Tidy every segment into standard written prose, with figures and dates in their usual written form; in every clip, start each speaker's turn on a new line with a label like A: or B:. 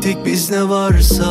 A: Kaybettik biz ne varsa,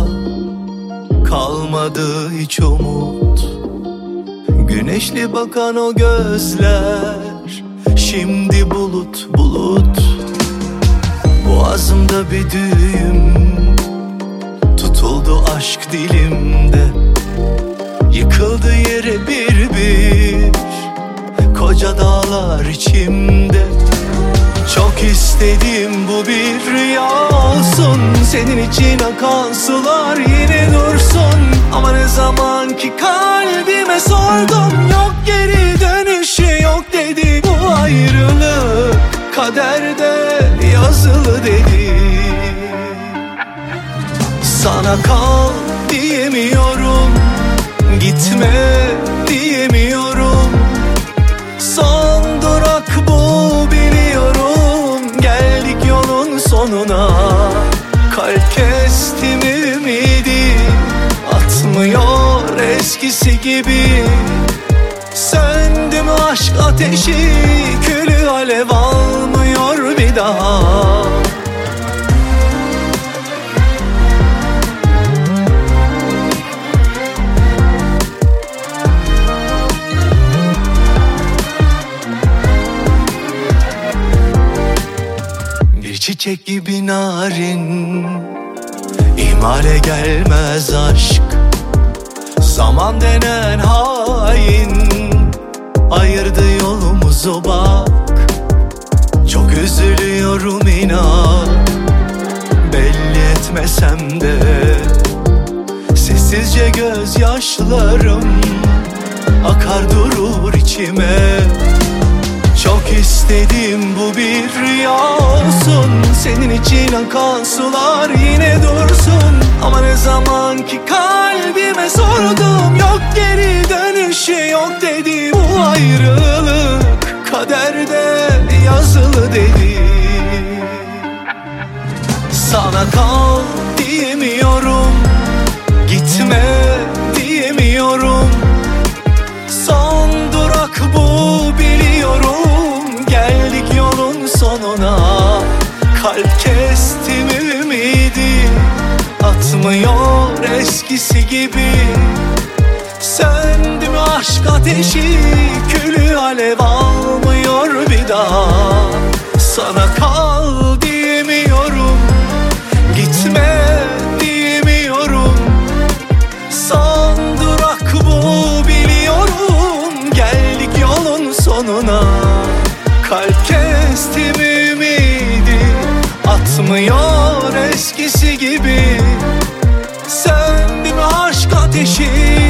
A: kalmadı hiç umut. Güneşli bakan o gözler, şimdi bulut bulut. Boğazımda bir düğüm, tutuldu aşk dilimde. Yıkıldı yere bir bir, koca dağlar içimde. Çok istedim bu bir rüya olsun, senin için akan sular yine dursun. Ama ne zaman ki kalbime sordum, yok geri dönüşü yok dedi. Bu ayrılık kaderde yazılı dedi. Sana kal diyemiyorum, gitme diyemiyorum. Son durak bu biliyorum, geldik yolun sonuna. Kalp kestim ümidi, atmıyor eskisi gibi. Söndü mü aşk ateşi, külü alev almıyor bir daha. Bir çiçek gibi narin, ihmale gelmez aşk. Zaman denen hain, ayırdı yolumuzu bak. Çok üzülüyorum inan, belli etmesem de. Sessizce gözyaşlarım akar durur içime. Çok istedim bu bir rüya olsun, senin için akan sular yine dursun. Ama ne zaman ki kalbime sordum, yok geri dönüşü yok dedi. Bu ayrılık kaderde yazılı dedi. Sana kal diyemiyorum, gitme diyemiyorum. Son durak bu biliyorum, geldik yolun sonuna. Kalp kestim ümidi, atmıyor eskisi gibi. Söndü mü aşk ateşi, külü alev almıyor bir daha. Sana kal diyemiyorum, gitme diyemiyorum. Son durak bu biliyorum, geldik yolun sonuna. Kalp kestim ümidi, atmıyor eskisi gibi. Söndü mü aşk ateşi,